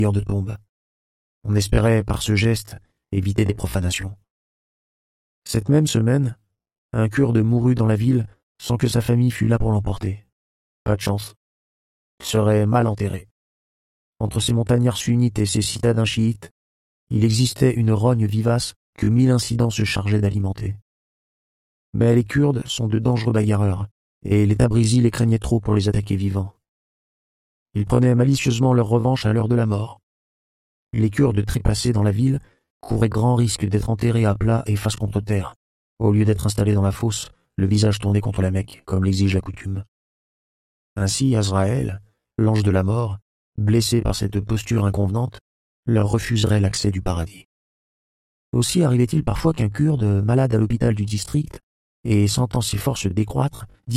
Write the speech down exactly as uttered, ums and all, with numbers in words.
de tombe. On espérait, par ce geste, éviter des profanations. Cette même semaine, un Kurde mourut dans la ville sans que sa famille fût là pour l'emporter. Pas de chance. Il serait mal enterré. Entre ces montagnards sunnites et ces citadins chiites, il existait une rogne vivace que mille incidents se chargeaient d'alimenter. Mais les Kurdes sont de dangereux bagarreurs, et les Tabrizi les craignaient trop pour les attaquer vivants. Ils prenaient malicieusement leur revanche à l'heure de la mort. Les Kurdes trépassés dans la ville couraient grand risque d'être enterrés à plat et face contre terre, au lieu d'être installés dans la fosse, le visage tourné contre la Mecque, comme l'exige la coutume. Ainsi, Azraël, l'ange de la mort, blessé par cette posture inconvenante, leur refuserait l'accès du paradis. Aussi arrivait-il parfois qu'un Kurde, malade à l'hôpital du district, et sentant ses forces décroître,